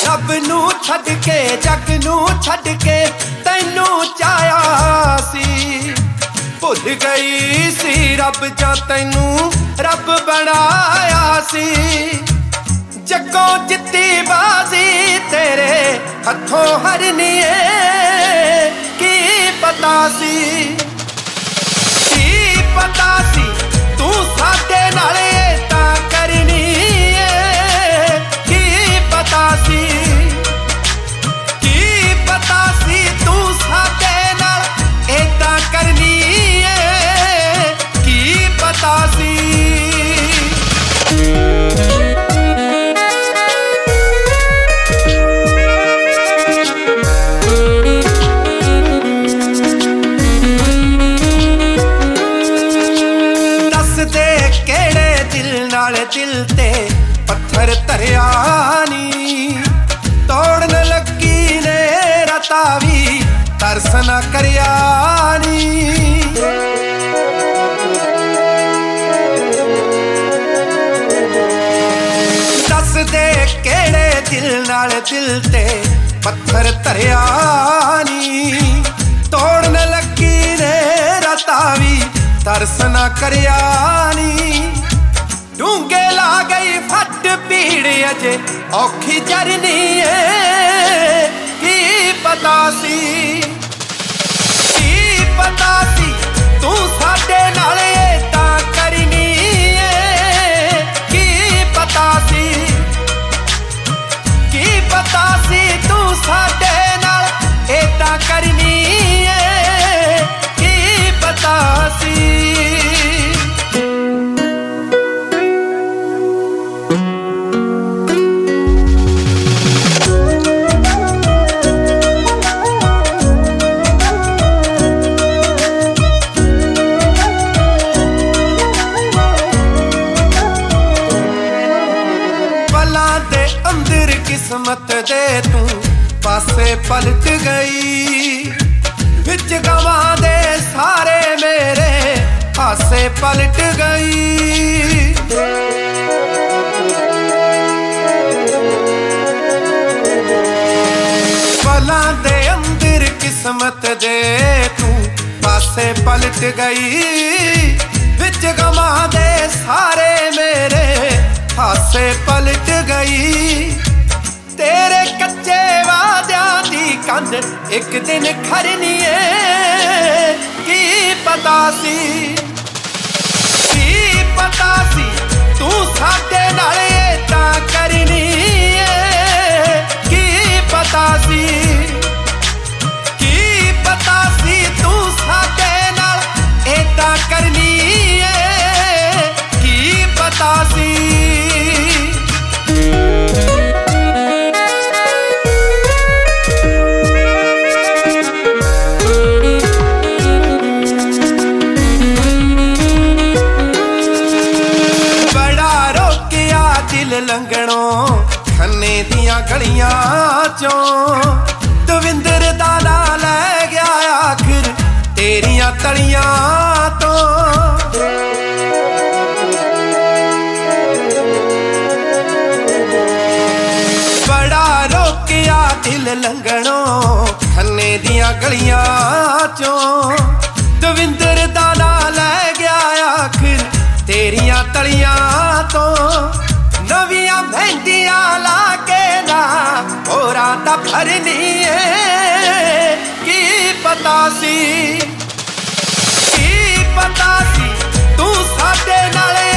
रब नू छड्ड के जग नू छड्ड के तैनू चाया सी भुल गई सी रब जा तैनू रब बनाया सी जगों जित्ती बाजी तेरे हथों हरनी की पता सी तू साडे नाल तां करनी की पता सी तू साडे नाल तां करनी की पता सी दिल ते पत्थर धरिया नी तोड़न लगी ने रता भी तरस न करिया नी दस दे केड़े दिल नाल दिल ते पत्थर धरिया नी तोड़न लगी ने रता भी तरस न करिया नी डूंगे ला गई फट पीड़ अजे औखी जरनी की पता सी तू साडे नाल तां करनी की पता सी तू साडे नाल तां करनी की पता सी किस्मत दे तू पासे पलट गई विच गवां दे सारे मेरे हासे पलट गई पलां दे अंदर किस्मत दे तू पासे पलट गई विच गवां दे सारे मेरे हासे पलट गई तेरे कच्चे वादियां दी कंध एक दिन खरनी की पता सी तू साडे नाल तां करनी की पता सी तू साडे नाल तां करनी की पता सी लंघणों खन्ने दियां गलियां चों दविंदर दा नां लै गया आखिर तेरियां तलियां तो बड़ा रोकिया दिल लंघणों खन्ने दियां गलियां चों दविंदर दा नां लै गया आखिर तेरियां तलियां तो नवियां मेहंदियां ला के ना होरा दा भरनी की पता सी तू साडे नाल